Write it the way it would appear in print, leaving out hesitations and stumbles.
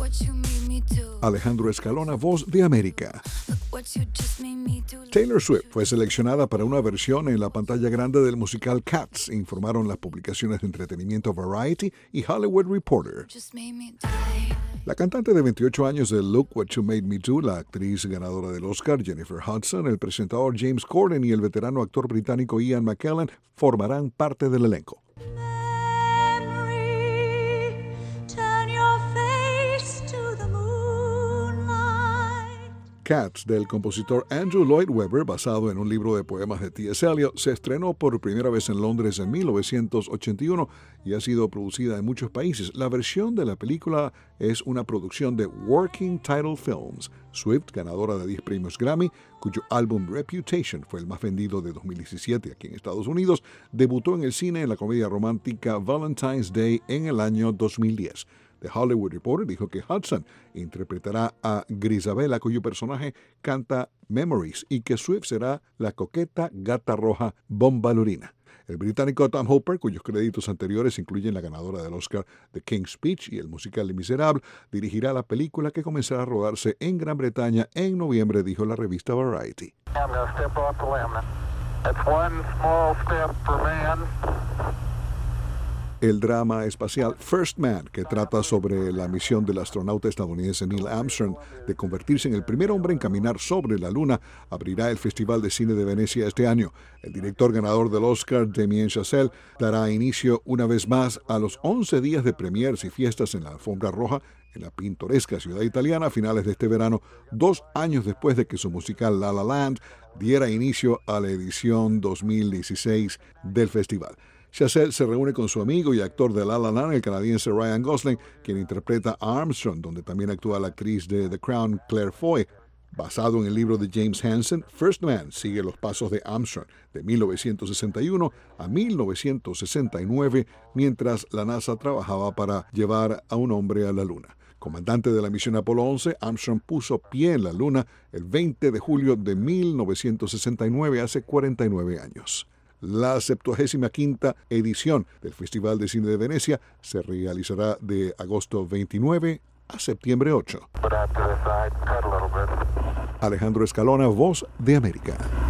Alejandro Escalona, Voz de América. Taylor Swift fue seleccionada para una versión en la pantalla grande del musical Cats, informaron las publicaciones de entretenimiento Variety y Hollywood Reporter. La cantante de 28 años de Look What You Made Me Do, la actriz ganadora del Oscar Jennifer Hudson, el presentador James Corden y el veterano actor británico Ian McKellen formarán parte del elenco. Cats, del compositor Andrew Lloyd Webber, basado en un libro de poemas de T.S. Eliot, se estrenó por primera vez en Londres en 1981 y ha sido producida en muchos países. La versión de la película es una producción de Working Title Films. Swift, ganadora de 10 premios Grammy, cuyo álbum Reputation fue el más vendido de 2017 aquí en Estados Unidos, debutó en el cine en la comedia romántica Valentine's Day en el año 2010. The Hollywood Reporter dijo que Hudson interpretará a Grisabella, cuyo personaje canta Memories, y que Swift será la coqueta gata roja Bombalurina. El británico Tom Hopper, cuyos créditos anteriores incluyen la ganadora del Oscar The King's Speech y el musical Les Miserables, dirigirá la película que comenzará a rodarse en Gran Bretaña en noviembre, dijo la revista Variety. El drama espacial First Man, que trata sobre la misión del astronauta estadounidense Neil Armstrong de convertirse en el primer hombre en caminar sobre la Luna, abrirá el Festival de Cine de Venecia este año. El director ganador del Oscar, Damien Chazelle, dará inicio una vez más a los 11 días de premiers y fiestas en la alfombra roja en la pintoresca ciudad italiana a finales de este verano, 2 años después de que su musical La La Land diera inicio a la edición 2016 del festival. Chazelle se reúne con su amigo y actor de La La Land, el canadiense Ryan Gosling, quien interpreta a Armstrong, donde también actúa la actriz de The Crown, Claire Foy. Basado en el libro de James Hansen, First Man sigue los pasos de Armstrong de 1961 a 1969, mientras la NASA trabajaba para llevar a un hombre a la Luna. Comandante de la misión Apolo 11, Armstrong puso pie en la Luna el 20 de julio de 1969, hace 49 años. La 75ª edición del Festival de Cine de Venecia se realizará de agosto 29 a septiembre 8. Alejandro Escalona, Voz de América.